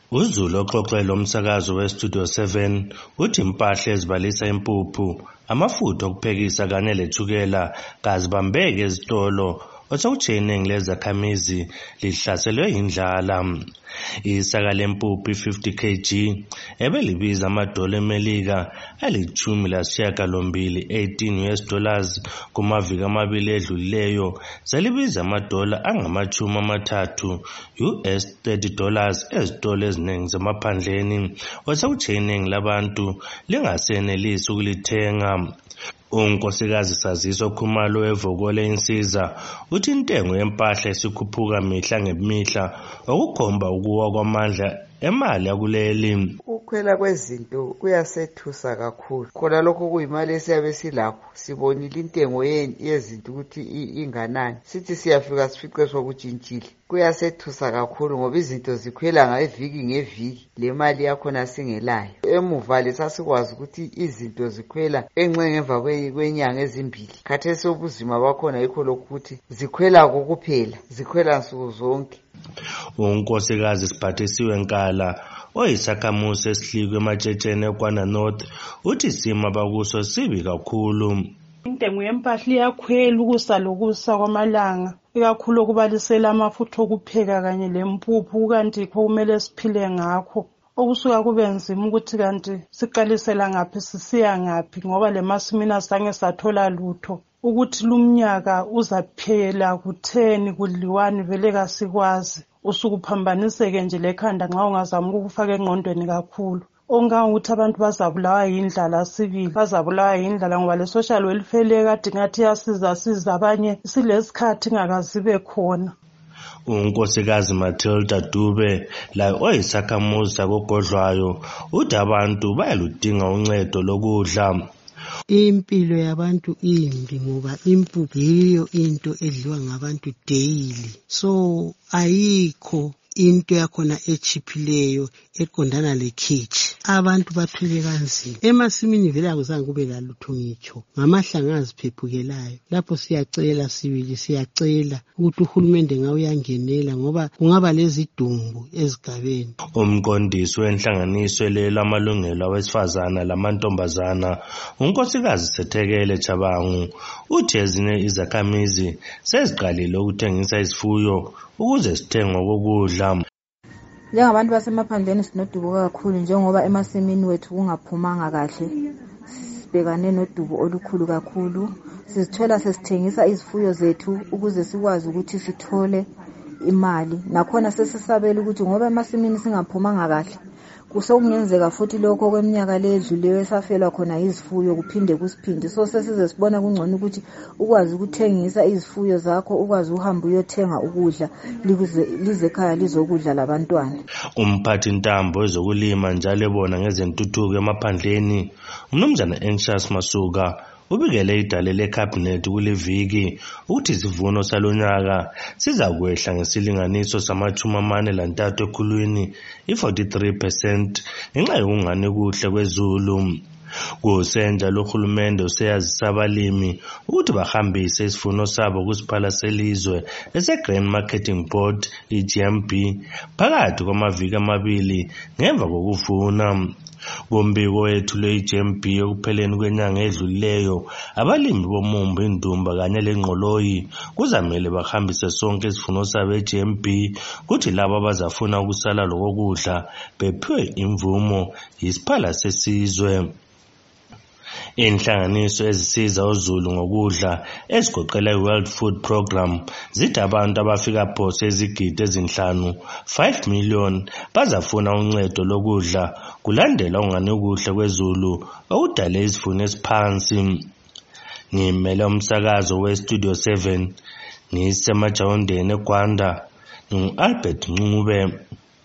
uZulu oxoxela umsakazo weStudio 7 uthi impahla ezibalisa impuphu, amafutha okuphekisa kanye lethukela kazibambeke ezitolo osekutsheningi lezakhamizi lihlaselwe indlala. Isaka lempuphu 50 kg ebelibiza $18 $18 kumaviki amabili edlulileyo selibiza $30 $30 ezitolo eziningi zemaphandleni osekutsheningi labantu lingasenelisi ukulithenga. Unkosikazi Saziso Khumalo evokole insiza uthi intengo yempahla isikhuphuka mihla ngemihla okukhomba ukuwa kwamandla emali yakuleli. Ukukhwela kwezinto kuyasethusa kakhulu. Khona lokho kuyimali esiyabe silakho. Sibonile intengo yezinto ukuthi inganani. Sithi siyafika sifice sokutshintshile. Kuyasethusa kakhulu ngoba izinto zikhwela ngeviki ngeviki. Le mali yakhona singelayo. Emuva lesasikwazi ukuthi izinto zikhwela ngemva kwenyanga ezimbili. Khathesi ubuzima bakhona yikho lokuthi zikhwela kokuphela. Zikhwela nsuku zonke. Unkosikazi Siphathisiwe Nkala oyisakhamuzi esihlikwe eMatshetsheni eKwana North uthi isimo abakuso sibi kakhulu. Intengo yempahla iyakhwela ukusa lokusa kwamalanga, ikakhulu okubalisela amafutha okupheka kanye lempuphu, kanti yikho kumele siphile ngakho. Okusuka kube nzima ukuthi kanti siqalisela ngaphi sisiya ngaphi ngoba le masimini asange sathola lutho. Ukuthi lumnyaka uzaphela kutheni kudliwani vele kasikwazi. Usukuphambaniseke nje lekhanda nxa ungazama ukufaka engqondweni kakhulu. Ongangokuthi abantu bazabulawa yindlala sibili, bazabulawa yindlala ngoba le social welfare kade ngathi yasiza abanye silesikhathi ingakazibe khona. Unkosikazi Matilda Dube la oyisakhamuzi sakogodlwayo uthi abantu bayaludinga uncedo lokudla. Impilo yabantu imbi ngoba impuphu yiyo into edliwa ngabantu daily, so ayikho into yakhona echiphileyo eqondana lekhithi. Abantu baphile kanzima emasimini vele akuzange kube lalutho ngitsho ngamahlanga aziphephukelayo. Lapho siyacela siyacela ukuthi uhulumende ngawuyangenela ngoba kungaba lezidumbu ezigabeni. Umqondisi wenhlanganiso lamalungelo awesifazana lamantombazana unkosikazi Sethekele Chabangu uthi ezinye izakhamizi seziqalile ukuthengisa isifuyo ukuze sithengwe kokudla. Njengabantu basemaphandleni sinodubo kakhulu njengoba emasimini wethu kungaphumanga kahle. Sibhekane nodubo olukhulu kakhulu. Sizithola sesithengisa izifuyo zethu ukuze sikwazi ukuthi sithole imali. Nakhona sesisabela ukuthi ngoba emasimini singaphumanga kahle kusokungenzeka futhi lokho kweminyaka ledluliwe safelwa khona izifuyo kuphinde kusiphinde. So sesize sibona kungcono ukuthi ukwazi ukuthengisa izifuyo zakho, ukwazi uhamba uyothenga ukudla lize ekhaya lizokudla labantwana. Umphathi ntambo ezokulima njalo ebona ngezentuthuko emaphandleni uMnumzana Anxious Masuka ubikele idale leCabinet kule viki ukuthi isivuno salonyaka sizakwehla ngesilinganiso sama-43 ekhulwini, i-43% ngenxa yokungani kuhle kwezulu. Kusenjalo uhulumende useyazisa abalimi ukuthi bahambise isivuno sabo kusiphala selizwe ese-Grain Marketing Board, i-GMB, phakathi kwamaviki amabili ngemva kokuvuna. Kumbiko wethu lwe-GMB ekupheleni kwenyanga edlulileyo, abalimi bomumbu, indumba kanye lengqoloyi kuzamele bahambise sonke isivuno sabo e-GMB kuthi labo abazafuna ukusala lokudla bephiwe imvumo yisiphala sesizwe. Inhlanganiso ezisiza uZulu ngokudla ezigoqela i-World Food Program zithi abantu abafika phose izigidi ezinhlanu 5 million bazafuna uncedo lokudla kulandela ungani kuhle kwezulu okudale isivuno esiphansi. Ngimele umsakazo weStudio 7 ngisemajawundeni eGwanda, ngingu-Albert Ncube.